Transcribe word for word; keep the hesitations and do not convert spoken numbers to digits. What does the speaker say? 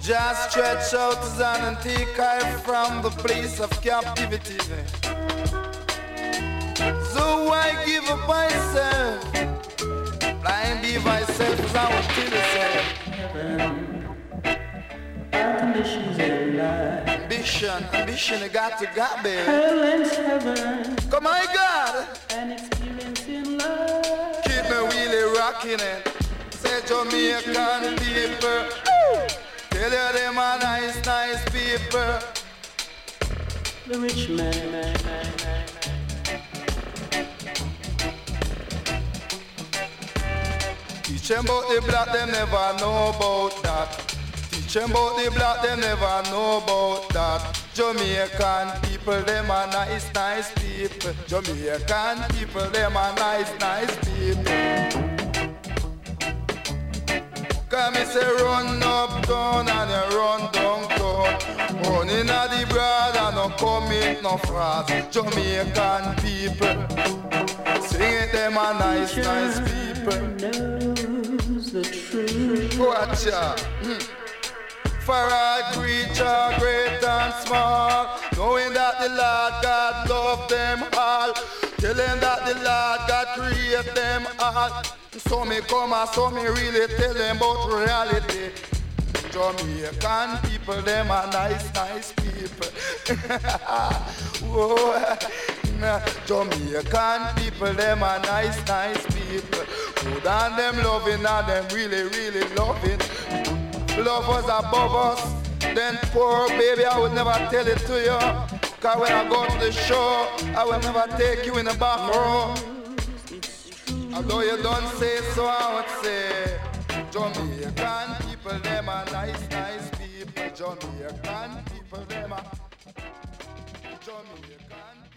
Just stretch out his hand and take her from the place of captivity. So I give up myself, blind be myself as I will tell yourself. Ambitions in life. Ambition, ambition, you got to got babe. Hell and heaven. Come on, God. An experience in love. Keep me really rocking it. Say Jamaican people. Tell you them are nice, nice people. The rich man, man, man, man, man. Teach them about the black, them never know about that. Teach them about the black, them never know about that. Jamaican people, them are nice, nice people. Jamaican people, them are nice, nice people. Come me say run uptown and you run downtown. Running at the broad and no commit no fraud. Jamaican people, sing it, them are nice, nice people. Knows the truth. Watch ya. Mm. For all creature, great and small, knowing that the Lord God love them all, telling that the Lord God create them all. So me come and so me really tell them about reality. Jamaican people, them are nice, nice people. Whoa. Jamaican people, them are nice, nice people. Good and them loving and them really, really loving. Love was above us. Then poor baby, I would never tell it to you. Cause when I go to the show, I will never take you in the back row. Although you don't say so, I would say Jamaican people, them are nice, nice people. Jamaican people, them are Jamaican.